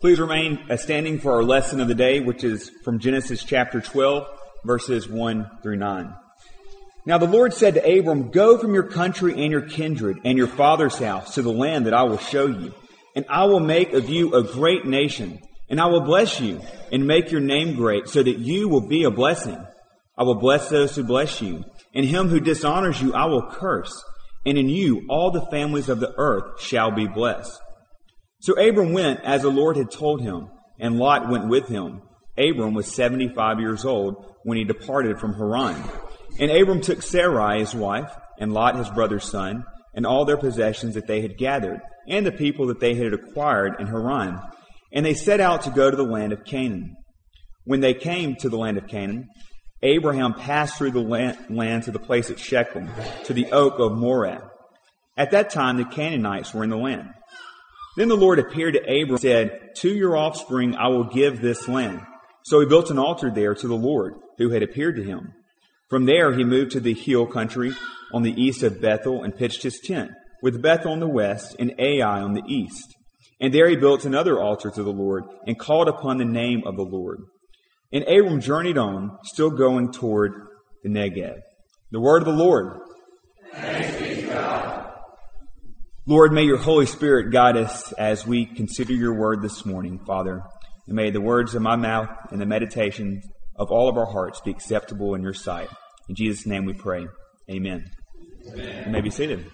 Please remain standing for our lesson of the day, which is from Genesis chapter 12, verses 1 through 9. Now the Lord said to Abram, "Go from your country and your kindred and your father's house to the land that I will show you, and I will make of you a great nation, and I will bless you and make your name great, so that you will be a blessing. I will bless those who bless you, and him who dishonors you I will curse, and in you all the families of the earth shall be blessed." So Abram went as the Lord had told him, and Lot went with him. Abram was 75 years old when he departed from Haran. And Abram took Sarai his wife, and Lot his brother's son, and all their possessions that they had gathered, and the people that they had acquired in Haran. And they set out to go to the land of Canaan. When they came to the land of Canaan, Abraham passed through the land to the place at Shechem, to the oak of Moreh. At that time the Canaanites were in the land. Then the Lord appeared to Abram and said, "To your offspring I will give this land." So he built an altar there to the Lord, who had appeared to him. From there he moved to the hill country on the east of Bethel and pitched his tent, with Bethel on the west and Ai on the east. And there he built another altar to the Lord and called upon the name of the Lord. And Abram journeyed on, still going toward the Negev. The word of the Lord. Thanks be to God. Lord, may your Holy Spirit guide us as we consider your word this morning, Father. And may the words of my mouth and the meditations of all of our hearts be acceptable in your sight. In Jesus' name we pray. Amen. Amen. You may be seated.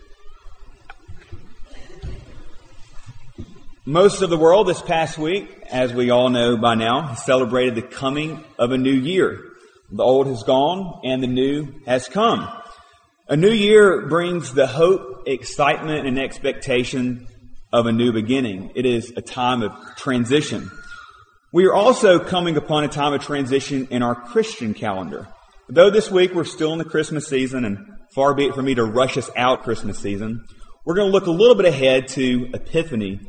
Most of the world this past week, as we all know by now, has celebrated the coming of a new year. The old has gone and the new has come. A new year brings the hope, excitement, and expectation of a new beginning. It is a time of transition. We are also coming upon a time of transition in our Christian calendar. Though this week we're still in the Christmas season, and far be it for me to rush us out Christmas season, we're going to look a little bit ahead to Epiphany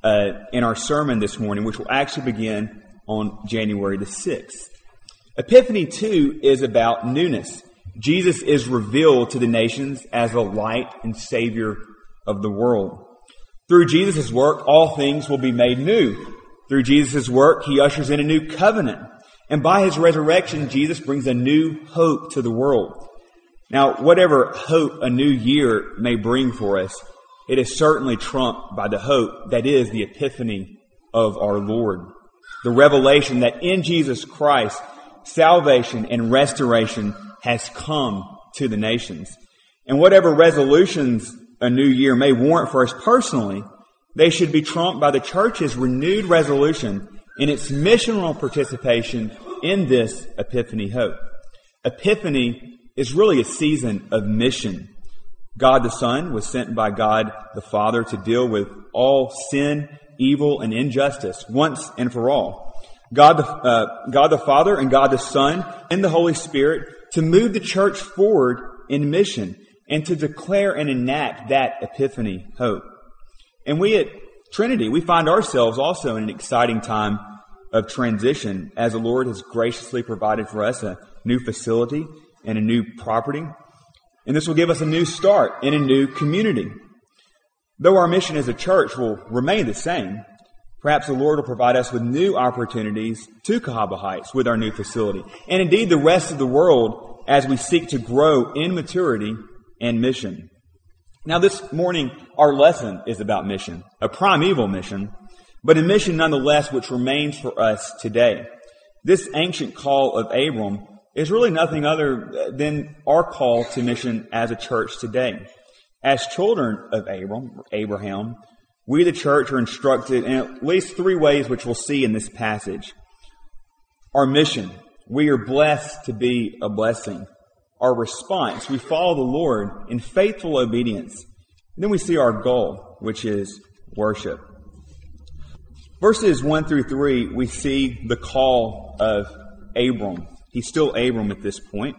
in our sermon this morning, which will actually begin on January the 6th. Epiphany, too, is about newness. Jesus is revealed to the nations as the light and Savior of the world. Through Jesus' work, all things will be made new. Through Jesus' work, he ushers in a new covenant. And by his resurrection, Jesus brings a new hope to the world. Now, whatever hope a new year may bring for us, it is certainly trumped by the hope that is the epiphany of our Lord. The revelation that in Jesus Christ, salvation and restoration has come to the nations. And whatever resolutions a new year may warrant for us personally, they should be trumped by the church's renewed resolution in its missional participation in this Epiphany hope. Epiphany is really a season of mission. God the Son was sent by God the Father to deal with all sin, evil, and injustice once and for all. God the Father and God the Son and the Holy Spirit to move the church forward in mission and to declare and enact that Epiphany hope. And we at Trinity, we find ourselves also in an exciting time of transition as the Lord has graciously provided for us a new facility and a new property. And this will give us a new start in a new community. Though our mission as a church will remain the same, perhaps the Lord will provide us with new opportunities to Cahaba Heights with our new facility. And indeed the rest of the world as we seek to grow in maturity and mission. Now this morning, our lesson is about mission, a primeval mission, but a mission nonetheless which remains for us today. This ancient call of Abram is really nothing other than our call to mission as a church today. As children of Abraham, we the church are instructed in at least three ways which we'll see in this passage. Our mission, we are blessed to be a blessing. Our response, we follow the Lord in faithful obedience. And then we see our goal, which is worship. Verses 1 through 3, we see the call of Abram. He's still Abram at this point.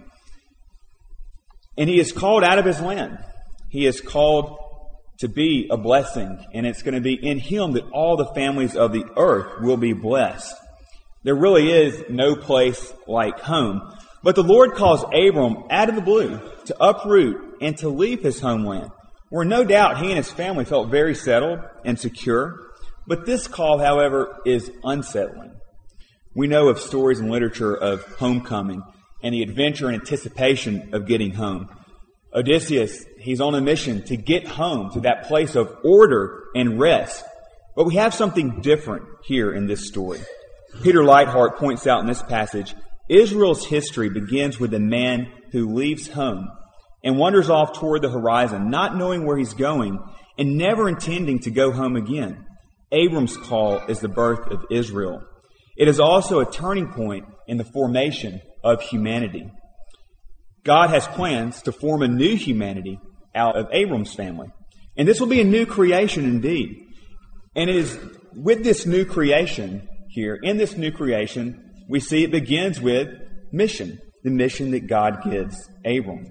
And he is called out of his land. He is called to be a blessing. And it's going to be in him that all the families of the earth will be blessed. There really is no place like home. But the Lord calls Abram out of the blue to uproot and to leave his homeland, where no doubt he and his family felt very settled and secure. But this call, however, is unsettling. We know of stories in literature of homecoming and the adventure and anticipation of getting home. Odysseus, he's on a mission to get home to that place of order and rest. But we have something different here in this story. Peter Leithart points out in this passage, Israel's history begins with a man who leaves home and wanders off toward the horizon, not knowing where he's going and never intending to go home again. Abram's call is the birth of Israel. It is also a turning point in the formation of humanity. God has plans to form a new humanity out of Abram's family. And this will be a new creation indeed. And it is with this new creation here, in this new creation, we see it begins with mission, the mission that God gives Abram.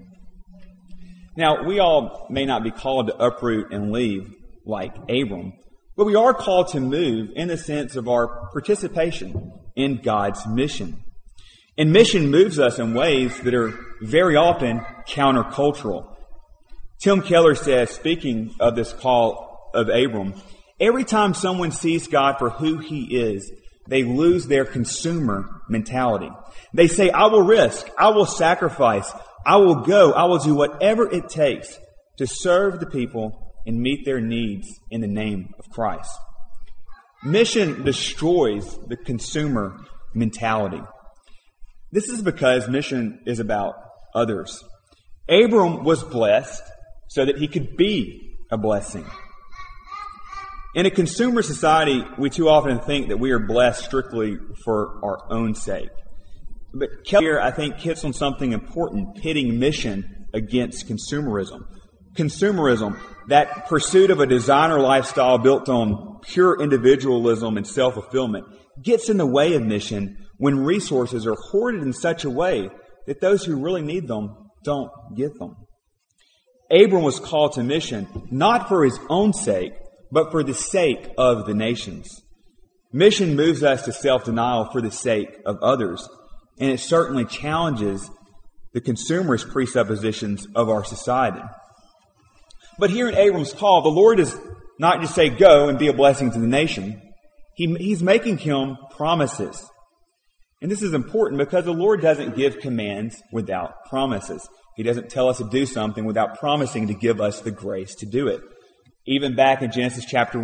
Now, we all may not be called to uproot and leave like Abram, but we are called to move in the sense of our participation in God's mission. And mission moves us in ways that are very often countercultural. Tim Keller says, speaking of this call of Abram, every time someone sees God for who He is, they lose their consumer mentality. They say, I will risk, I will sacrifice, I will go, I will do whatever it takes to serve the people and meet their needs in the name of Christ. Mission destroys the consumer mentality. This is because mission is about others. Abram was blessed so that he could be a blessing. In a consumer society, we too often think that we are blessed strictly for our own sake. But Keller, I think, hits on something important, pitting mission against consumerism. Consumerism, that pursuit of a designer lifestyle built on pure individualism and self-fulfillment, gets in the way of mission when resources are hoarded in such a way that those who really need them don't get them. Abram was called to mission not for his own sake, but for the sake of the nations. Mission moves us to self-denial for the sake of others, and it certainly challenges the consumerist presuppositions of our society. But here in Abram's call, the Lord does not just say, go and be a blessing to the nation. He's making him promises. And this is important because the Lord doesn't give commands without promises. He doesn't tell us to do something without promising to give us the grace to do it. Even back in Genesis chapter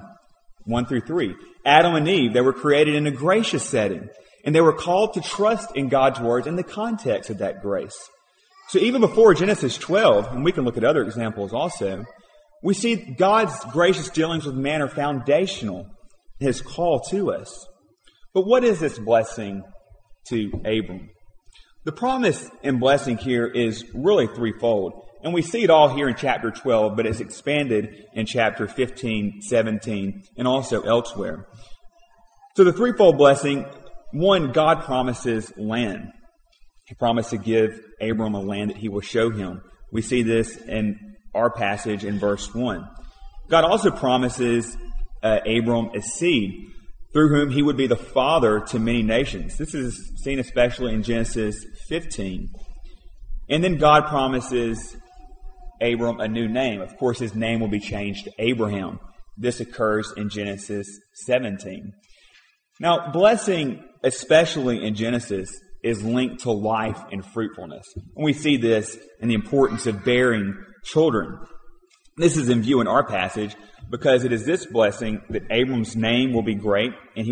1 through 3, Adam and Eve, they were created in a gracious setting, and they were called to trust in God's words in the context of that grace. So even before Genesis 12, and we can look at other examples also, we see God's gracious dealings with man are foundational in His call to us. But what is this blessing to Abram? The promise and blessing here is really threefold. And we see it all here in chapter 12, but it's expanded in chapter 15, 17, and also elsewhere. So the threefold blessing, one, God promises land. He promised to give Abram a land that He will show him. We see this in our passage in verse 1. God also promises Abram a seed through whom he would be the father to many nations. This is seen especially in Genesis 15. And then God promises Abram a new name. Of course, his name will be changed to Abraham. This occurs in Genesis 17. Now, blessing, especially in Genesis, is linked to life and fruitfulness. And we see this in the importance of bearing children. This is in view in our passage because it is this blessing that Abram's name will be great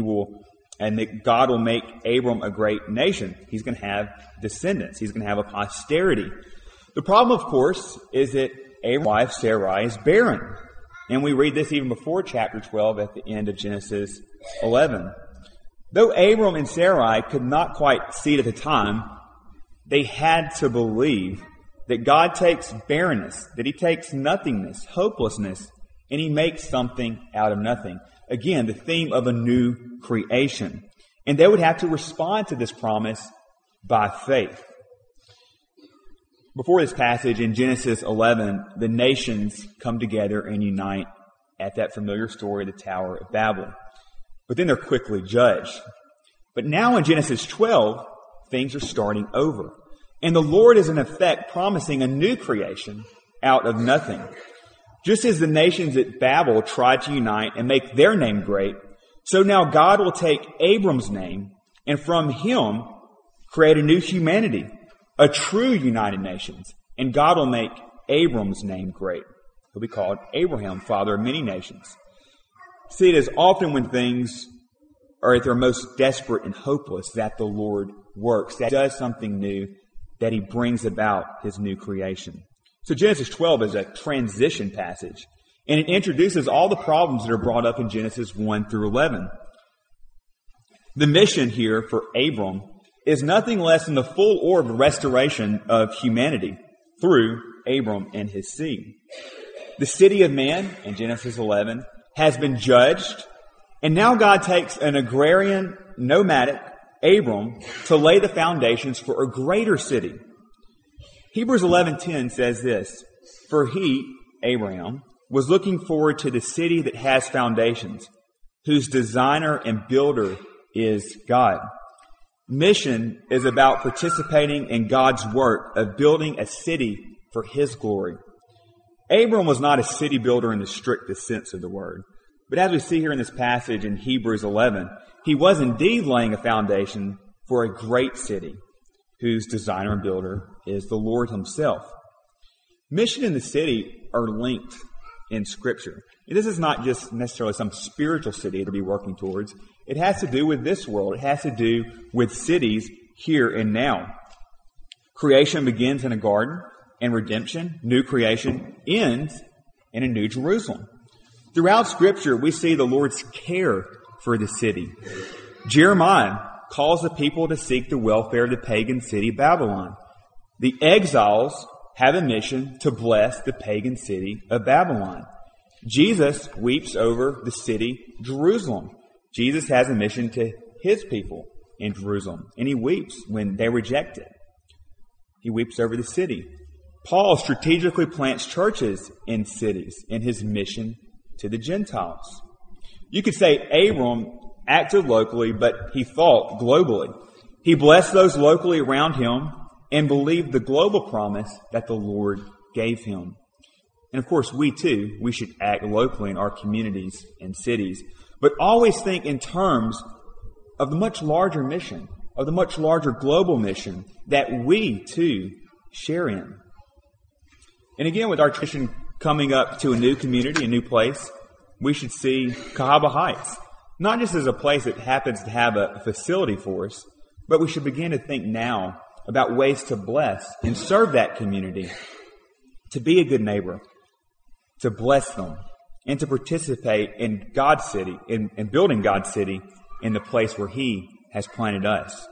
and that God will make Abram a great nation. He's going to have descendants. He's going to have a posterity. The problem, of course, is that Abram's wife, Sarai, is barren. And we read this even before chapter 12 at the end of Genesis 11. Though Abram and Sarai could not quite see it at the time, they had to believe that God takes barrenness, that He takes nothingness, hopelessness, and He makes something out of nothing. Again, the theme of a new creation. And they would have to respond to this promise by faith. Before this passage in Genesis 11, the nations come together and unite at that familiar story, the Tower of Babel. But then they're quickly judged. But now in Genesis 12, things are starting over. And the Lord is in effect promising a new creation out of nothing. Just as the nations at Babel tried to unite and make their name great, so now God will take Abram's name and from him create a new humanity, a true united nations. And God will make Abram's name great. He'll be called Abraham, father of many nations. See, it is often when things are at their most desperate and hopeless that the Lord works, that He does something new, that He brings about His new creation. So Genesis 12 is a transition passage, and it introduces all the problems that are brought up in Genesis 1 through 11. The mission here for Abram is nothing less than the full orb restoration of humanity through Abram and his seed. The city of man, in Genesis 11, has been judged, and now God takes an agrarian, nomadic Abram to lay the foundations for a greater city. Hebrews 11:10 says this, "For he, Abraham, was looking forward to the city that has foundations, whose designer and builder is God." Mission is about participating in God's work of building a city for His glory. Abram was not a city builder in the strictest sense of the word, but as we see here in this passage in Hebrews 11, he was indeed laying a foundation for a great city, whose designer and builder is the Lord Himself. Mission and the city are linked in Scripture. This is not just necessarily some spiritual city to be working towards. It has to do with this world. It has to do with cities here and now. Creation begins in a garden, and redemption, new creation, ends in a new Jerusalem. Throughout Scripture, we see the Lord's care for the city. Jeremiah calls the people to seek the welfare of the pagan city Babylon. The exiles have a mission to bless the pagan city of Babylon. Jesus weeps over the city Jerusalem. Jesus has a mission to His people in Jerusalem, and He weeps when they reject it. He weeps over the city. Paul strategically plants churches in cities in his mission to the Gentiles. You could say Abram acted locally, but he thought globally. He blessed those locally around him and believed the global promise that the Lord gave him. And of course, we should act locally in our communities and cities, but always think in terms of the much larger mission, of the much larger global mission that we too share in. And again, with our tradition coming up to a new community, a new place, we should see Cahaba Heights, not just as a place that happens to have a facility for us, but we should begin to think now about ways to bless and serve that community, to be a good neighbor, to bless them, and to participate in God's city, in building God's city in the place where He has planted us.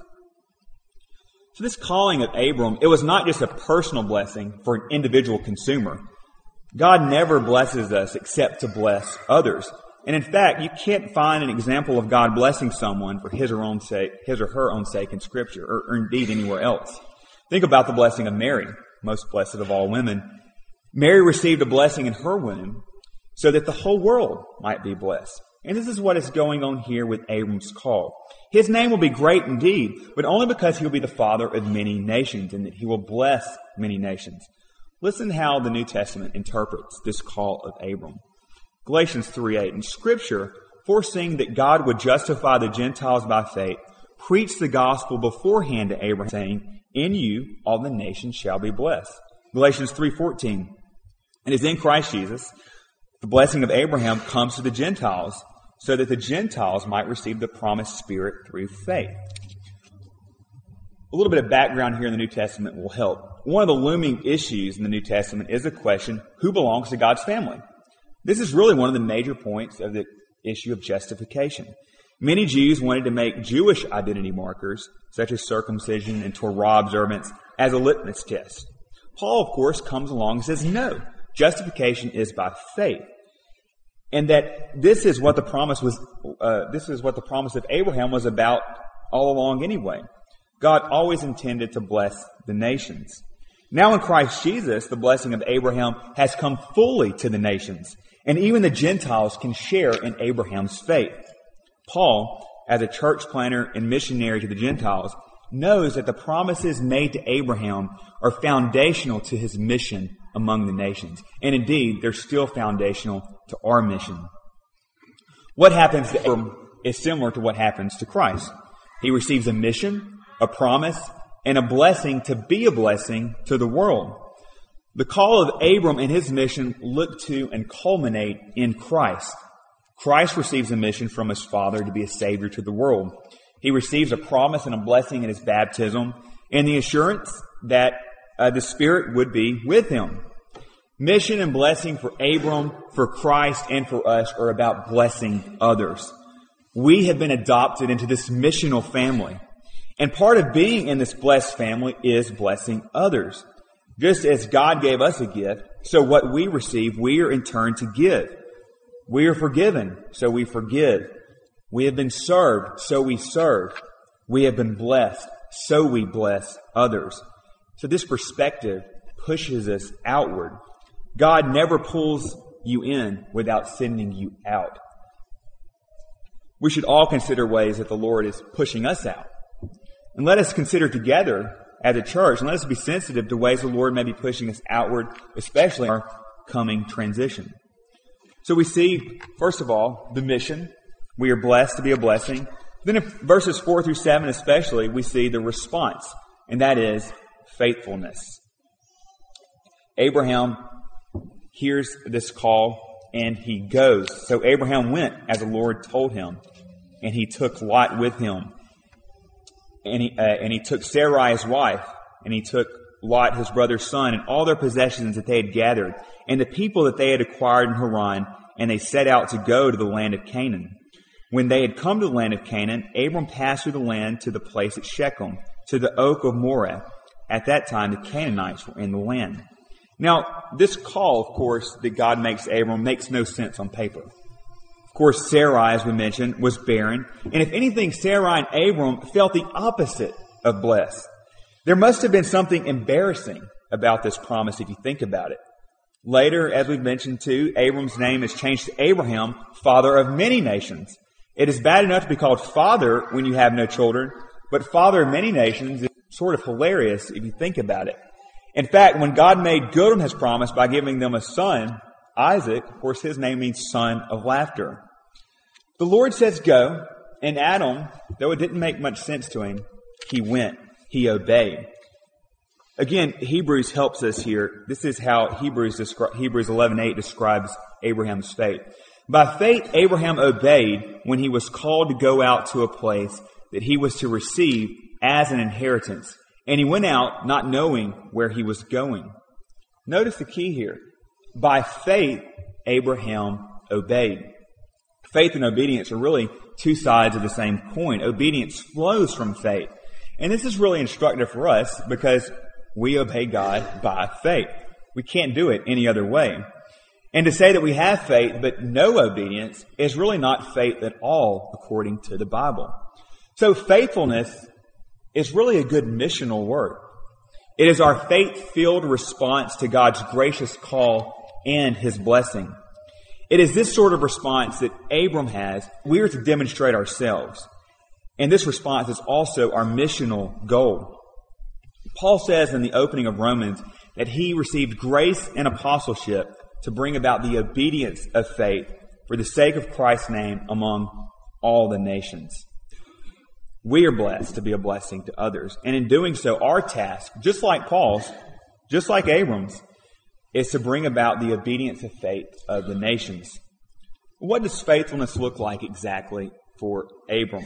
So this calling of Abram, it was not just a personal blessing for an individual consumer. God never blesses us except to bless others. And in fact, you can't find an example of God blessing someone for his or her own sake in Scripture, or indeed anywhere else. Think about the blessing of Mary, most blessed of all women. Mary received a blessing in her womb so that the whole world might be blessed. And this is what is going on here with Abram's call. His name will be great indeed, but only because he will be the father of many nations and that he will bless many nations. Listen how the New Testament interprets this call of Abram. Galatians 3:8, in Scripture, foreseeing that God would justify the Gentiles by faith, preached the gospel beforehand to Abraham, saying, "In you all the nations shall be blessed." Galatians 3:14, it is in Christ Jesus, the blessing of Abraham comes to the Gentiles, so that the Gentiles might receive the promised Spirit through faith. A little bit of background here in the New Testament will help. One of the looming issues in the New Testament is the question, who belongs to God's family? This is really one of the major points of the issue of justification. Many Jews wanted to make Jewish identity markers, such as circumcision and Torah observance, as a litmus test. Paul, of course, comes along and says, no, justification is by faith. And that this is what the promise of Abraham was about all along anyway. God always intended to bless the nations. Now in Christ Jesus, the blessing of Abraham has come fully to the nations, and even the Gentiles can share in Abraham's faith. Paul, as a church planter and missionary to the Gentiles, knows that the promises made to Abraham are foundational to his mission among the nations. And indeed, they're still foundational to our mission. What happens to Abram is similar to what happens to Christ. He receives a mission, a promise, and a blessing to be a blessing to the world. The call of Abram and his mission look to and culminate in Christ. Christ receives a mission from his Father to be a Savior to the world. He receives a promise and a blessing in his baptism and the assurance that the Spirit would be with him. Mission and blessing for Abram, for Christ, and for us are about blessing others. We have been adopted into this missional family. And part of being in this blessed family is blessing others. Just as God gave us a gift, so what we receive, we are in turn to give. We are forgiven, so we forgive. We have been served, so we serve. We have been blessed, so we bless others. So this perspective pushes us outward. God never pulls you in without sending you out. We should all consider ways that the Lord is pushing us out. And let us consider together as a church, and let us be sensitive to ways the Lord may be pushing us outward, especially in our coming transition. So we see, first of all, the mission. We are blessed to be a blessing. Then in verses 4 through 7 especially, we see the response, and that is faithfulness. Abraham hears this call, and he goes. So Abraham went as the Lord told him, and he took Lot with him. And he took Sarai his wife, and he took Lot his brother's son, and all their possessions that they had gathered, and the people that they had acquired in Haran, and they set out to go to the land of Canaan. When they had come to the land of Canaan, Abram passed through the land to the place at Shechem, to the oak of Moreh. At that time, the Canaanites were in the land. Now, this call, of course, that God makes to Abram makes no sense on paper. Of course, Sarai, as we mentioned, was barren. And if anything, Sarai and Abram felt the opposite of blessed. There must have been something embarrassing about this promise if you think about it. Later, as we've mentioned too, Abram's name is changed to Abraham, father of many nations. It is bad enough to be called father when you have no children, but father of many nations is sort of hilarious if you think about it. In fact, when God made good on his promise by giving them a son, Isaac, of course, his name means son of laughter. The Lord says go, and Adam, though it didn't make much sense to him, he went, he obeyed. Again, Hebrews helps us here. This is how Hebrews 11:8 describes Abraham's faith. By faith, Abraham obeyed when he was called to go out to a place that he was to receive as an inheritance. And he went out not knowing where he was going. Notice the key here. By faith, Abraham obeyed. Faith and obedience are really two sides of the same coin. Obedience flows from faith. And this is really instructive for us because we obey God by faith. We can't do it any other way. And to say that we have faith but no obedience is really not faith at all according to the Bible. So faithfulness is really a good missional word. It is our faith-filled response to God's gracious call and his blessing. It is this sort of response that Abram has. We are to demonstrate ourselves. And this response is also our missional goal. Paul says in the opening of Romans that he received grace and apostleship to bring about the obedience of faith for the sake of Christ's name among all the nations. We are blessed to be a blessing to others. And in doing so, our task, just like Paul's, just like Abram's, is to bring about the obedience of faith of the nations. What does faithfulness look like exactly for Abram?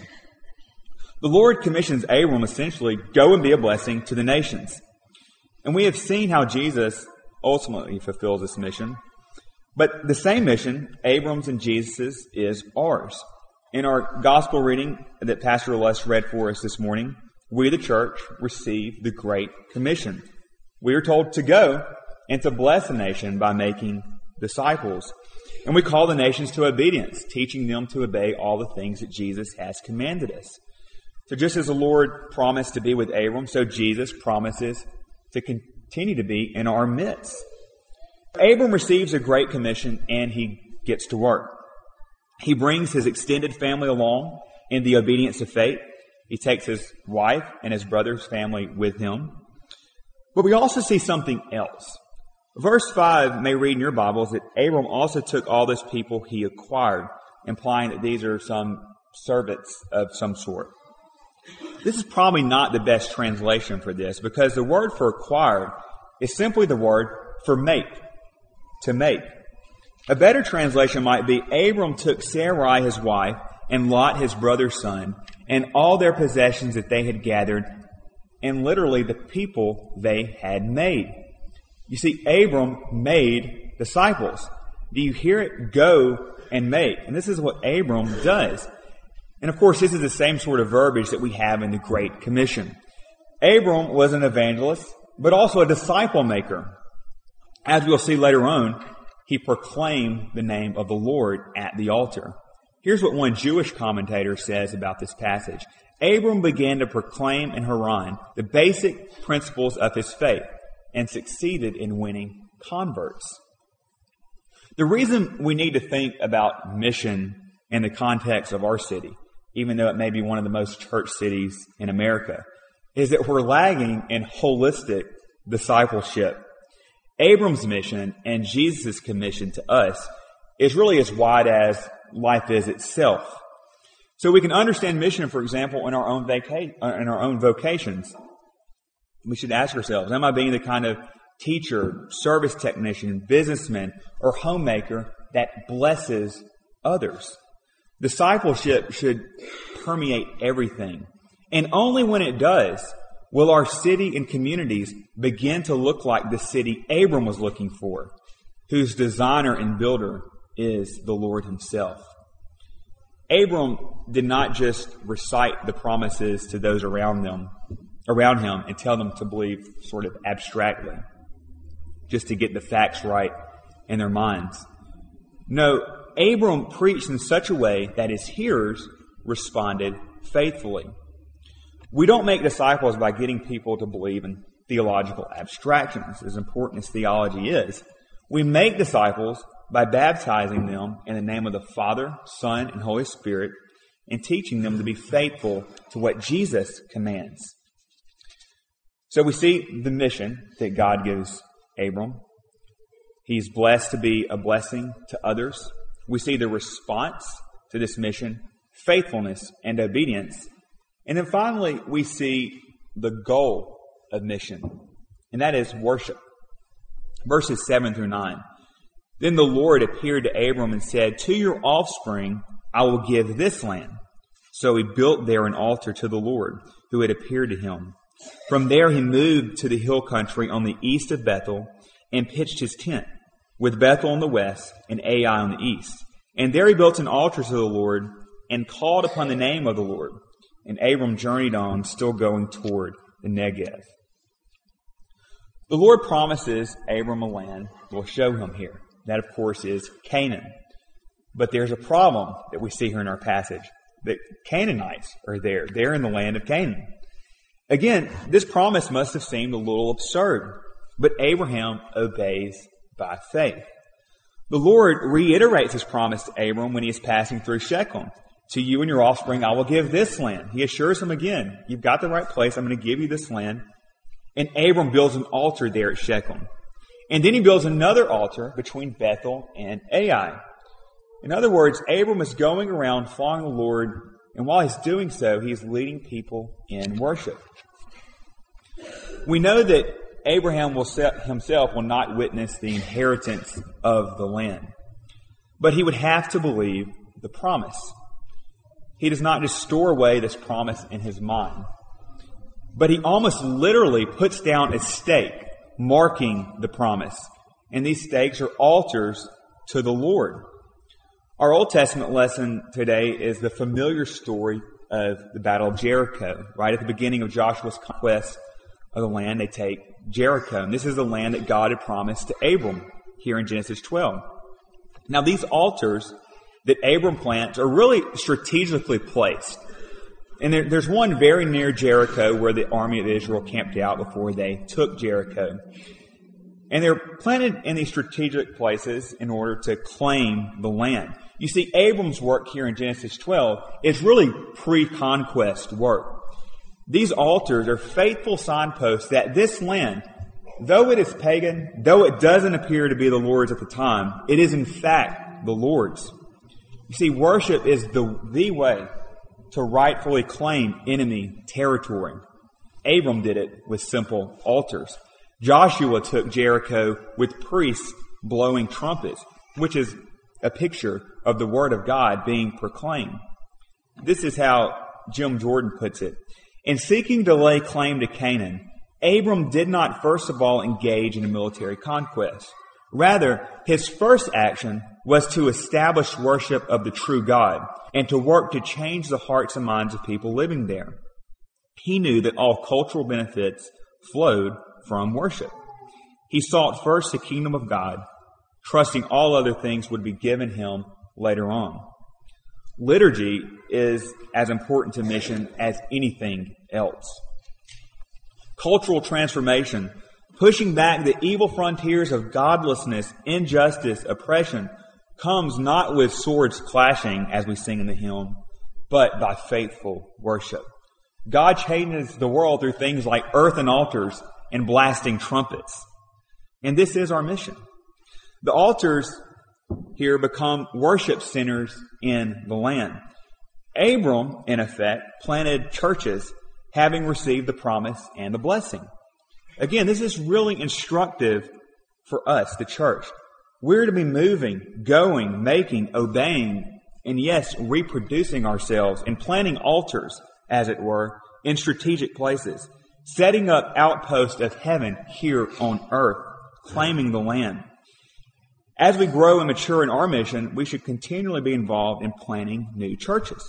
The Lord commissions Abram essentially, go and be a blessing to the nations. And we have seen how Jesus ultimately fulfills this mission. But the same mission, Abram's and Jesus's, is ours. In our gospel reading that Pastor Les read for us this morning, we, the church, receive the Great Commission. We are told to go and to bless the nation by making disciples. And we call the nations to obedience, teaching them to obey all the things that Jesus has commanded us. So just as the Lord promised to be with Abram, so Jesus promises to continue to be in our midst. Abram receives a Great Commission and he gets to work. He brings his extended family along in the obedience of faith. He takes his wife and his brother's family with him. But we also see something else. Verse 5 may read in your Bibles that Abram also took all those people he acquired, implying that these are some servants of some sort. This is probably not the best translation for this, because the word for acquired is simply the word for make, to make. A better translation might be, Abram took Sarai his wife and Lot his brother's son and all their possessions that they had gathered, and literally the people they had made. You see, Abram made disciples. Do you hear it? Go and make. And this is what Abram does. And of course, this is the same sort of verbiage that we have in the Great Commission. Abram was an evangelist, but also a disciple maker. As we'll see later on, he proclaimed the name of the Lord at the altar. Here's what one Jewish commentator says about this passage. Abram began to proclaim in Haran the basic principles of his faith and succeeded in winning converts. The reason we need to think about mission in the context of our city, even though it may be one of the most church cities in America, is that we're lagging in holistic discipleship. Abram's mission and Jesus' commission to us is really as wide as life is itself. So we can understand mission, for example, in our own vocations. We should ask ourselves, am I being the kind of teacher, service technician, businessman, or homemaker that blesses others? Discipleship should permeate everything. And only when it does will our city and communities begin to look like the city Abram was looking for, whose designer and builder is the Lord himself. Abram did not just recite the promises to those around him and tell them to believe sort of abstractly, just to get the facts right in their minds. No, Abram preached in such a way that his hearers responded faithfully. We don't make disciples by getting people to believe in theological abstractions, as important as theology is. We make disciples by baptizing them in the name of the Father, Son, and Holy Spirit, and teaching them to be faithful to what Jesus commands. So we see the mission that God gives Abram. He's blessed to be a blessing to others. We see the response to this mission, faithfulness and obedience. And then finally, we see the goal of mission, and that is worship. Verses 7 through 9. Then the Lord appeared to Abram and said, "To your offspring I will give this land." So he built there an altar to the Lord, who had appeared to him. From there he moved to the hill country on the east of Bethel and pitched his tent, with Bethel on the west and Ai on the east. And there he built an altar to the Lord and called upon the name of the Lord. And Abram journeyed on, still going toward the Negev. The Lord promises Abram a land we'll show him here. That, of course, is Canaan. But there's a problem that we see here in our passage, that Canaanites are there. They're in the land of Canaan. Again, this promise must have seemed a little absurd, but Abraham obeys by faith. The Lord reiterates his promise to Abram when he is passing through Shechem. "To you and your offspring I will give this land." He assures him again, "You've got the right place. I'm going to give you this land." And Abram builds an altar there at Shechem. And then he builds another altar between Bethel and Ai. In other words, Abram is going around following the Lord, and while he's doing so, he's leading people in worship. We know that Abraham himself will not witness the inheritance of the land, but he would have to believe the promise. He does not just store away this promise in his mind, but he almost literally puts down a stake marking the promise. And these stakes are altars to the Lord. Our Old Testament lesson today is the familiar story of the Battle of Jericho. Right at the beginning of Joshua's conquest of the land, they take Jericho. And this is the land that God had promised to Abram here in Genesis 12. Now, these altars that Abram plants are really strategically placed. And there's one very near Jericho where the army of Israel camped out before they took Jericho. And they're planted in these strategic places in order to claim the land. You see, Abram's work here in Genesis 12 is really pre-conquest work. These altars are faithful signposts that this land, though it is pagan, though it doesn't appear to be the Lord's at the time, it is in fact the Lord's. You see, worship is the way to rightfully claim enemy territory. Abram did it with simple altars. Joshua took Jericho with priests blowing trumpets, which is a picture of the Word of God being proclaimed. This is how Jim Jordan puts it. In seeking to lay claim to Canaan, Abram did not first of all engage in a military conquest. Rather, his first action was to establish worship of the true God and to work to change the hearts and minds of people living there. He knew that all cultural benefits flowed from worship. He sought first the kingdom of God, trusting all other things would be given him later on. Liturgy is as important to mission as anything else. Cultural transformation, pushing back the evil frontiers of godlessness, injustice, oppression, comes not with swords clashing, as we sing in the hymn, but by faithful worship. God changes the world through things like earthen altars and blasting trumpets. And this is our mission. The altars here become worship centers in the land. Abram, in effect, planted churches, having received the promise and the blessing. Again, this is really instructive for us, the church. We're to be moving, going, making, obeying, and yes, reproducing ourselves and planting altars, as it were, in strategic places, setting up outposts of heaven here on earth, claiming the land. As we grow and mature in our mission, we should continually be involved in planting new churches.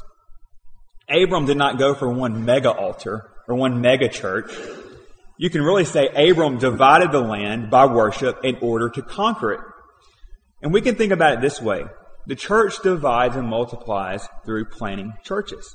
Abram did not go for one mega altar or one mega church. You can really say Abram divided the land by worship in order to conquer it. And we can think about it this way. The church divides and multiplies through planting churches.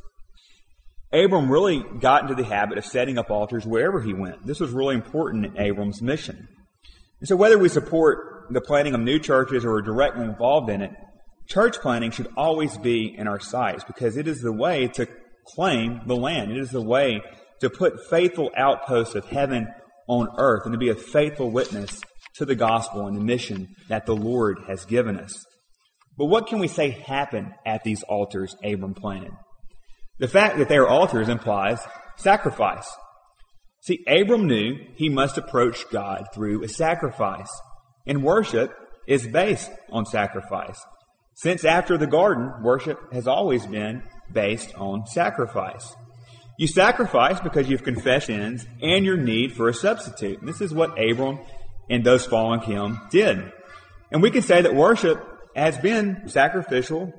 Abram really got into the habit of setting up altars wherever he went. This was really important in Abram's mission. And so whether we support the planting of new churches or are directly involved in it, church planting should always be in our sights because it is the way to claim the land. It is the way to put faithful outposts of heaven on earth and to be a faithful witness to the gospel and the mission that the Lord has given us. But what can we say happened at these altars Abram planted? The fact that they are altars implies sacrifice. See, Abram knew he must approach God through a sacrifice. And worship is based on sacrifice. Since after the garden, worship has always been based on sacrifice. You sacrifice because you've confessed sins and your need for a substitute. And this is what Abram and those following him did. And we can say that worship has been sacrificial,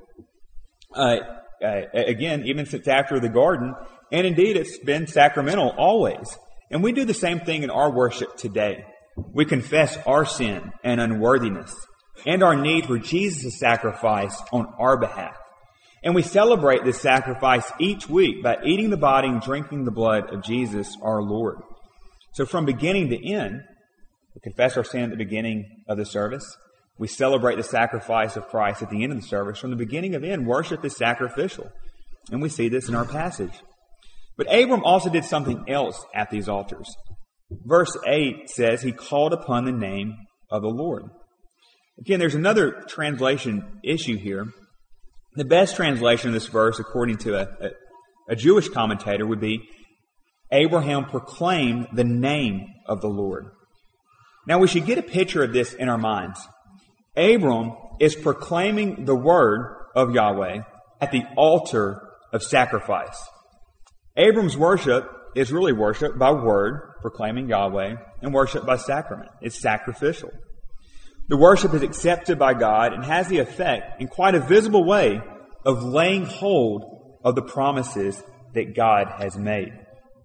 again, even since after the garden. And indeed, it's been sacramental always. And we do the same thing in our worship today. We confess our sin and unworthiness and our need for Jesus' sacrifice on our behalf. And we celebrate this sacrifice each week by eating the body and drinking the blood of Jesus our Lord. So from beginning to end, we confess our sin at the beginning of the service. We celebrate the sacrifice of Christ at the end of the service. From the beginning of end, worship is sacrificial. And we see this in our passage. But Abram also did something else at these altars. Verse 8 says he called upon the name of the Lord. Again, there's another translation issue here. The best translation of this verse, according to a Jewish commentator, would be Abraham proclaimed the name of the Lord. Now, we should get a picture of this in our minds. Abram is proclaiming the word of Yahweh at the altar of sacrifice. Abram's worship is really worship by word, proclaiming Yahweh, and worship by sacrament. It's sacrificial. The worship is accepted by God and has the effect, in quite a visible way, of laying hold of the promises that God has made.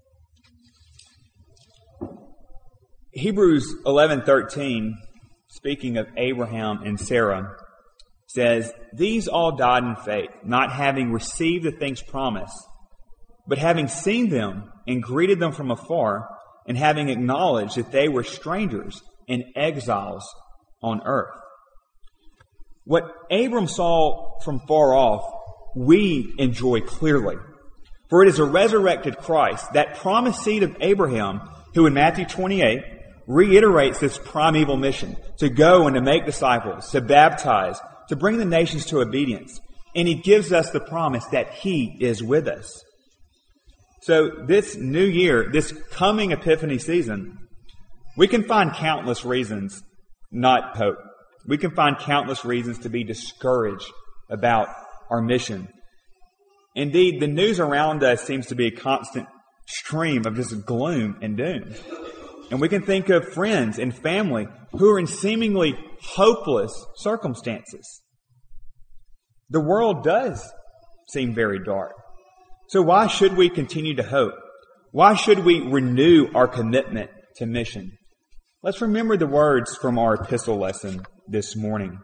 Hebrews 11:13, speaking of Abraham and Sarah, says, "These all died in faith, not having received the things promised, but having seen them and greeted them from afar, and having acknowledged that they were strangers and exiles on earth." What Abram saw from far off, we enjoy clearly. For it is a resurrected Christ, that promised seed of Abraham, who in Matthew 28 reiterates this primeval mission to go and to make disciples, to baptize, to bring the nations to obedience. And he gives us the promise that he is with us. So this new year, this coming Epiphany season, we can find countless reasons not hope. We can find countless reasons to be discouraged about our mission. Indeed, the news around us seems to be a constant stream of just gloom and doom. And we can think of friends and family who are in seemingly hopeless circumstances. The world does seem very dark. So why should we continue to hope? Why should we renew our commitment to mission? Let's remember the words from our epistle lesson this morning.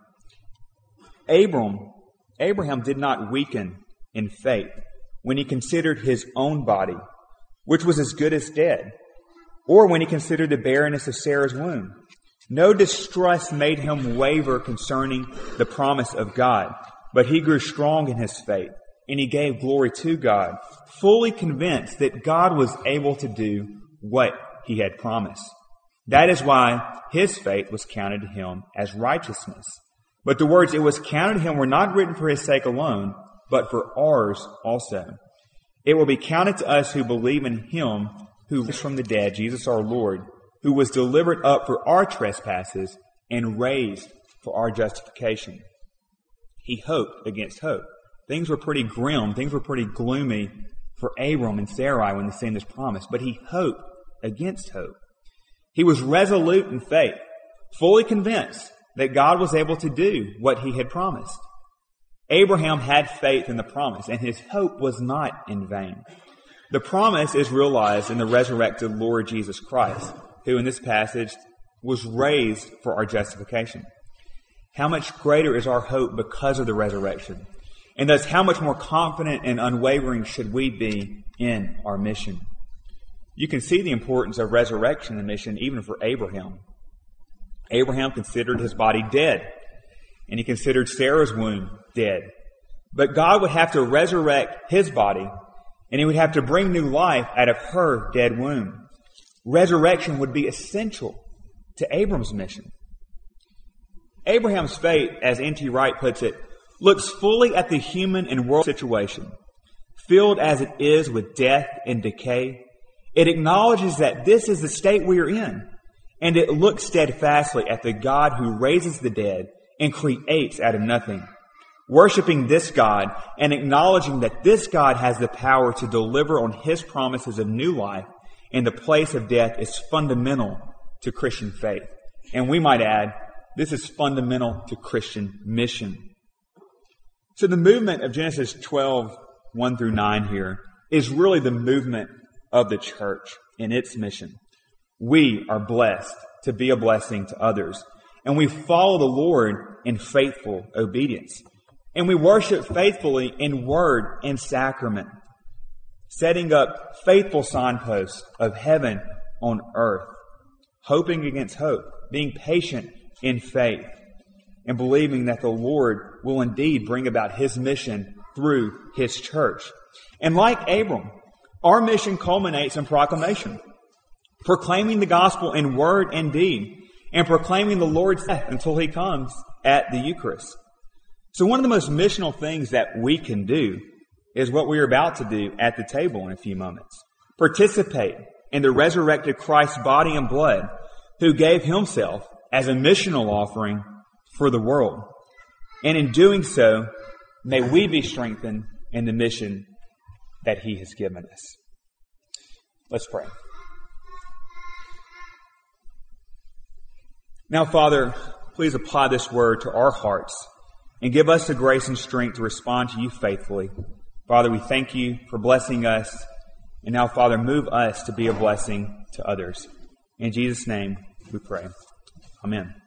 Abraham did not weaken in faith when he considered his own body, which was as good as dead, or when he considered the barrenness of Sarah's womb. No distrust made him waver concerning the promise of God, but he grew strong in his faith, and he gave glory to God, fully convinced that God was able to do what he had promised. That is why his faith was counted to him as righteousness. But the words "it was counted to him" were not written for his sake alone, but for ours also. It will be counted to us who believe in him who rose from the dead, Jesus our Lord, who was delivered up for our trespasses and raised for our justification. He hoped against hope. Things were pretty grim. Things were pretty gloomy for Abram and Sarai when they seen this promise. But he hoped against hope. He was resolute in faith, fully convinced that God was able to do what he had promised. Abraham had faith in the promise, and his hope was not in vain. The promise is realized in the resurrected Lord Jesus Christ, who in this passage was raised for our justification. How much greater is our hope because of the resurrection? And thus, how much more confident and unwavering should we be in our mission? You can see the importance of resurrection in mission even for Abraham. Abraham considered his body dead, and he considered Sarah's womb dead. But God would have to resurrect his body, and he would have to bring new life out of her dead womb. Resurrection would be essential to Abram's mission. Abraham's faith, as N.T. Wright puts it, looks fully at the human and world situation, filled as it is with death and decay. It acknowledges that this is the state we are in, and it looks steadfastly at the God who raises the dead and creates out of nothing. Worshipping this God and acknowledging that this God has the power to deliver on his promises of new life in the place of death is fundamental to Christian faith. And we might add, this is fundamental to Christian mission. So the movement of Genesis 12, 1 through 9 here is really the movement of the church in its mission. We are blessed to be a blessing to others, and we follow the Lord in faithful obedience. And we worship faithfully in word and sacrament, setting up faithful signposts of heaven on earth, hoping against hope, being patient in faith, and believing that the Lord will indeed bring about his mission through his church. And like Abram, our mission culminates in proclamation, proclaiming the gospel in word and deed, and proclaiming the Lord's death until he comes at the Eucharist. So one of the most missional things that we can do is what we are about to do at the table in a few moments. Participate in the resurrected Christ's body and blood, who gave himself as a missional offering for the world. And in doing so, may we be strengthened in the mission that he has given us. Let's pray. Now, Father, please apply this word to our hearts and give us the grace and strength to respond to you faithfully. Father, we thank you for blessing us. And now, Father, move us to be a blessing to others. In Jesus' name we pray. Amen.